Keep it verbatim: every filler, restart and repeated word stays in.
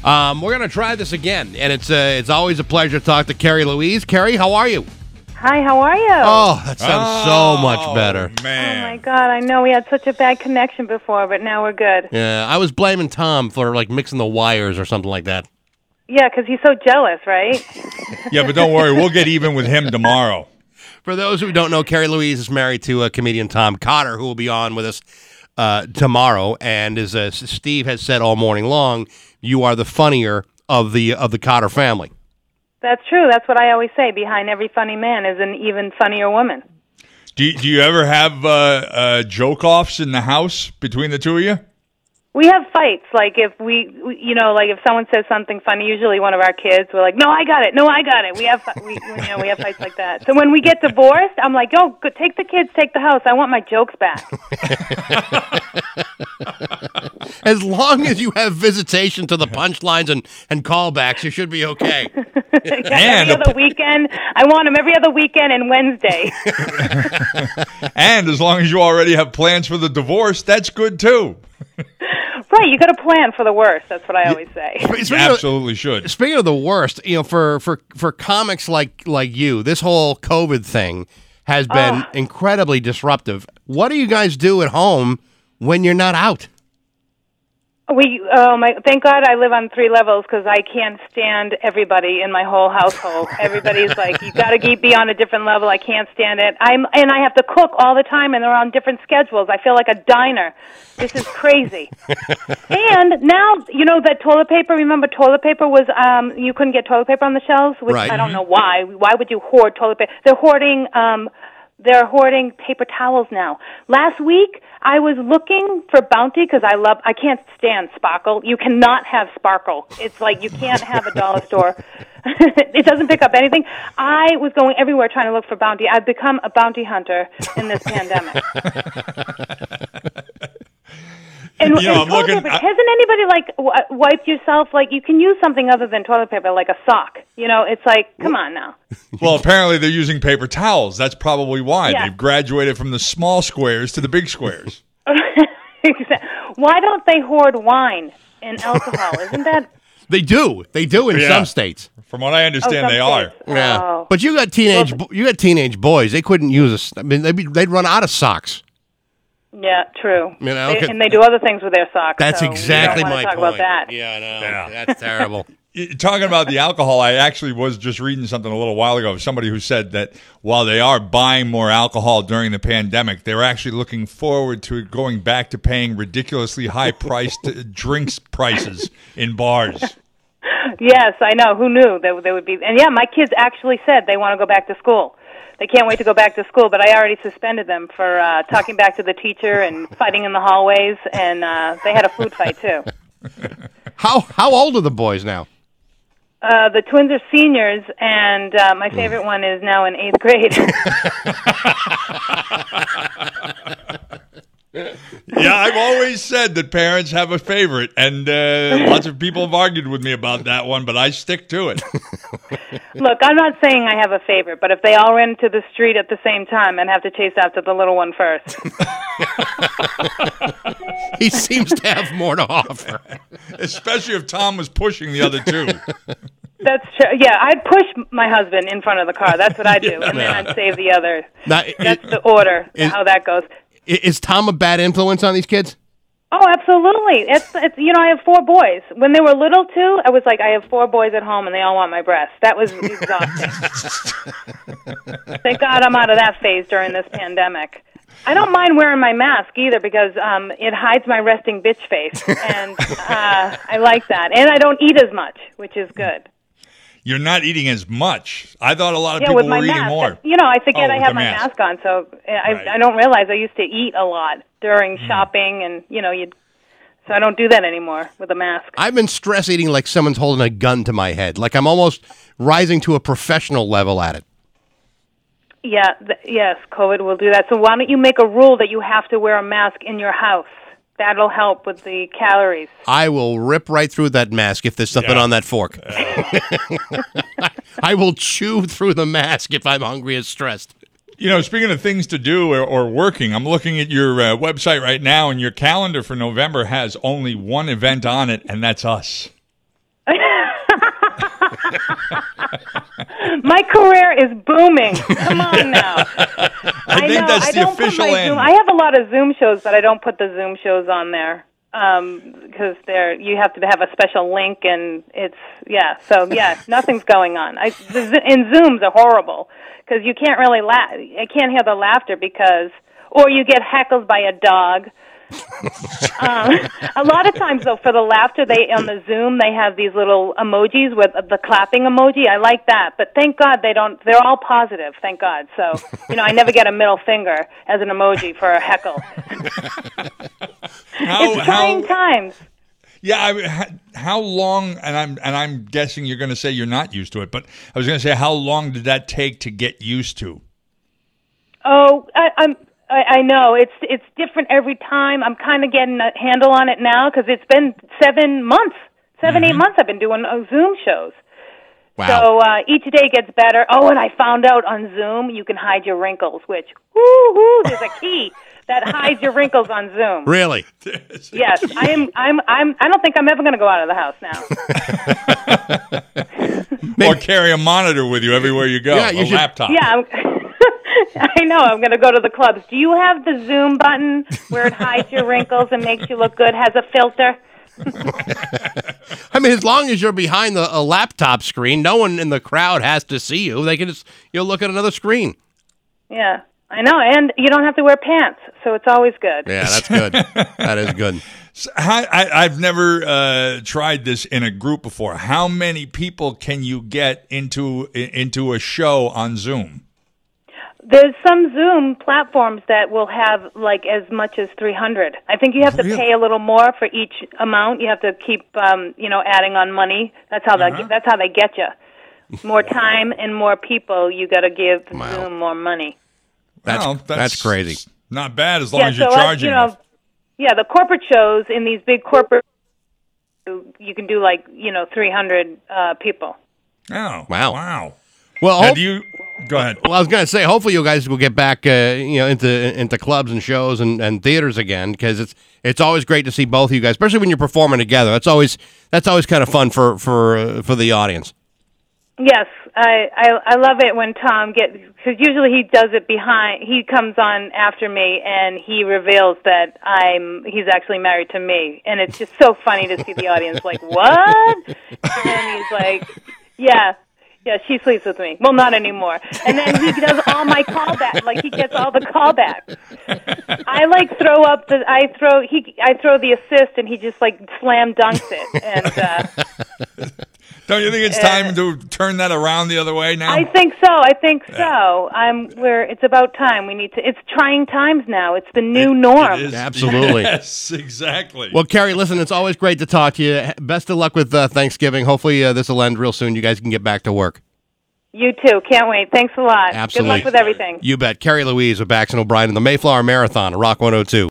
Um, we're going to try this again, and it's uh, it's always a pleasure to talk to Carrie Louise. Carrie, how are you? Hi, how are you? Oh, that sounds oh, so much better. Man. Oh, my God. I know we had such a bad connection before, but now we're good. Yeah, I was blaming Tom for, like, mixing the wires or something like that. Yeah, because he's so jealous, right? Yeah, but don't worry. We'll get even with him tomorrow. For those who don't know, Carrie Louise is married to uh, comedian Tom Cotter, who will be on with us uh, tomorrow. And as uh, Steve has said all morning long, you are the funnier of the of the Cotter family. That's true. That's what I always say. Behind every funny man is an even funnier woman. Do you, do you ever have uh, uh, joke-offs in the house between the two of you? We have fights. Like if we, we- you know, like if someone says something funny, usually one of our kids, we're like, "No, I got it. No, I got it." We have, fi- we, you know, we have fights like that. So when we get divorced, I'm like, "Yo, go, take the kids, take the house. I want my jokes back." As long as you have visitation to the punchlines and, and callbacks, you should be okay. And every other weekend, I want them every other weekend and Wednesday. And as long as you already have plans for the divorce, that's good too. Right, you got to plan for the worst. That's what I always say. You Speaking of- absolutely should. Speaking of the worst, you know, for, for, for comics like like you, this whole COVID thing has been Ugh. incredibly disruptive. What do you guys do at home when you're not out? We, oh my! Thank God I live on three levels because I can't stand everybody in my whole household. Everybody's like, "You got to keep be on a different level." I can't stand it. I'm and I have to cook all the time, and they're on different schedules. I feel like a diner. This is crazy. And now, you know that toilet paper. Remember, toilet paper was um, you couldn't get toilet paper on the shelves, which Right. I don't know why. Why would you hoard toilet paper? They're hoarding. Um, They're hoarding paper towels now. Last week, I was looking for Bounty because I love, I can't stand Sparkle. You cannot have Sparkle. It's like you can't have a dollar store. It doesn't pick up anything. I was going everywhere trying to look for Bounty. I've become a bounty hunter in this pandemic. And, You know, and I'm toilet looking- paper, I- hasn't anybody like w- wiped yourself? Like you can use something other than toilet paper, like a sock. You know, it's like, come on now. Well, apparently they're using paper towels. That's probably why. Yeah. They've graduated from the small squares to the big squares. Why don't they hoard wine and alcohol? Isn't that? They do. They do in Yeah. some states. From what I understand, Oh, they some are. states. Yeah. Oh. But you got teenage bo- you got teenage boys. They couldn't use a s- I mean they'd, be, they'd run out of socks. Yeah, true. You know, They- could- and they do other things with their socks. That's so exactly we don't my wanna talk point. about that. Yeah, I know. Yeah. That's terrible. Y- Talking about the alcohol, I actually was just reading something a little while ago of somebody who said that while they are buying more alcohol during the pandemic, they're actually looking forward to going back to paying ridiculously high-priced drinks prices in bars. Yes, I know. Who knew that they would be? And yeah, my kids actually said they want to go back to school. They can't wait to go back to school, but I already suspended them for uh, talking back to the teacher and fighting in the hallways, and uh, they had a food fight too. How how old are the boys now? Uh, the twins are seniors, and uh, my favorite one is now in eighth grade. Yeah, I've always said that parents have a favorite, and uh, lots of people have argued with me about that one, but I stick to it. Look, I'm not saying I have a favorite, but if they all ran to the street at the same time, I'd have to chase after the little one first. He seems to have more to offer. Especially if Tom was pushing the other two. That's true. Yeah, I'd push my husband in front of the car. That's what I do, and then I'd save the other. Now, That's i- the order, is- how that goes. i- is Tom a bad influence on these kids? Oh, absolutely. It's it's you know, I have four boys. When they were little too, I was like, I have four boys at home and they all want my breast. That was exhausting. Thank God I'm out of that phase during this pandemic. I don't mind wearing my mask either because um, it hides my resting bitch face, and uh, I like that. And I don't eat as much, which is good. You're not eating as much. I thought a lot of Yeah, people with my were eating mask. more. You know, I forget Oh, I with have the my mask. mask on, so I, Right. I don't realize I used to eat a lot during shopping, and you know, you. So I don't do that anymore with a mask. I've been stress eating like someone's holding a gun to my head. Like I'm almost rising to a professional level at it. Yeah, th- yes, COVID will do that. So why don't you make a rule that you have to wear a mask in your house? That'll help with the calories. I will rip right through that mask if there's something Yeah. on that fork. I will chew through the mask if I'm hungry and stressed. You know, speaking of things to do or, or working, I'm looking at your uh, website right now, and your calendar for November has only one event on it, and that's us. My career is booming. Come on now. I think know, that's I the don't put official my end. Zoom, I have a lot of Zoom shows, but I don't put the Zoom shows on there because um, they're you have to have a special link, and it's yeah. So yeah, nothing's going on. I the, and Zooms are horrible because you can't really laugh. I can't hear the laughter because, or you get heckled by a dog. um, a lot of times, though, for the laughter, they on the Zoom they have these little emojis with the clapping emoji. I like that, but thank God they don't. They're all positive, thank God. So you know, I never get a middle finger as an emoji for a heckle. How, It's trying how, times. yeah, I, how, how long? And I'm and I'm guessing you're going to say you're not used to it, but I was going to say, how long did that take to get used to? Oh, I, I'm. I, I know it's it's different every time. I'm kind of getting a handle on it now because it's been seven months, seven Mm-hmm. eight months. I've been doing uh, Zoom shows. Wow. So uh, each day gets better. Oh, and I found out on Zoom you can hide your wrinkles, which woo-hoo, there's a key that hides your wrinkles on Zoom. Really? Yes, I am. I'm. I'm. I don't think I'm ever going to go out of the house now. Or carry a monitor with you everywhere you go, Yeah, you a should- laptop. Yeah. I'm, I know. I'm going to go to the clubs. Do you have the Zoom button where it hides your wrinkles and makes you look good? Has a filter? I mean, as long as you're behind the, a laptop screen, no one in the crowd has to see you. They can just you'll look at another screen. Yeah, I know. And you don't have to wear pants, so it's always good. Yeah, that's good. That is good. So, I, I, I've never uh, tried this in a group before. How many people can you get into into a show on Zoom? There's some Zoom platforms that will have like as much as three hundred. I think you have to Really? pay a little more for each amount. You have to keep, um, you know, adding on money. That's how Uh-huh. they that's how they get you. More time and more people. You got to give Wow. Zoom more money. That's Well, that's crazy. Not bad as long yeah, as you're so uh, charging. you know, enough. yeah, the corporate shows in these big corporate, you can do like you know three hundred uh, people. Oh, Wow. wow. Well, Now, hope- do you go ahead? well, I was going to say, hopefully, you guys will get back, uh, you know, into into clubs and shows and, and theaters again because it's it's always great to see both of you guys, especially when you're performing together. That's always that's always kind of fun for for uh, for the audience. Yes, I, I I love it when Tom gets because usually he does it behind. He comes on after me and he reveals that I'm he's actually married to me, and it's just so funny to see the audience like what? And he's like, yeah. Yeah, she sleeps with me. Well, not anymore. And then he does all my callbacks. Like he gets all the callbacks. I like throw up the. I throw he. I throw the assist, and he just like slam dunks it. And uh, Don't you think it's time to turn that around the other way now? I think so. I think so. I'm. Where it's about time. We need to. It's trying times now. It's the new norm. It is. Absolutely. Yes, exactly. Well, Carrie, listen, it's always great to talk to you. Best of luck with uh, Thanksgiving. Hopefully, uh, this will end real soon. You guys can get back to work. You too. Can't wait. Thanks a lot. Absolutely. Good luck with everything. You bet. Carrie Louise of Baxton O'Brien in the Mayflower Marathon, Rock one oh two.